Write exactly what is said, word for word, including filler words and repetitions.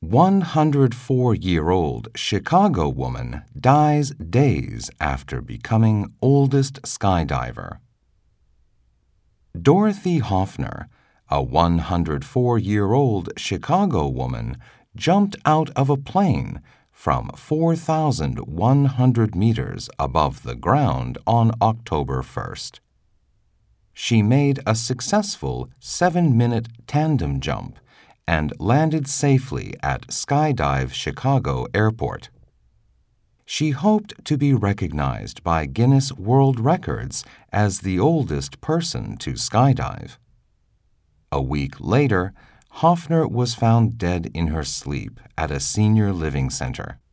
one hundred four-year-old Chicago woman dies days after becoming oldest skydiver. Dorothy Hoffner, a one hundred four-year-old Chicago woman, jumped out of a plane from four thousand one hundred meters above the ground on October first. She made a successful seven-minute tandem jump and landed safely at Skydive Chicago Airport. She hoped to be recognized by Guinness World Records as the oldest person to skydive. A week later, Hoffner was found dead in her sleep at a senior living center.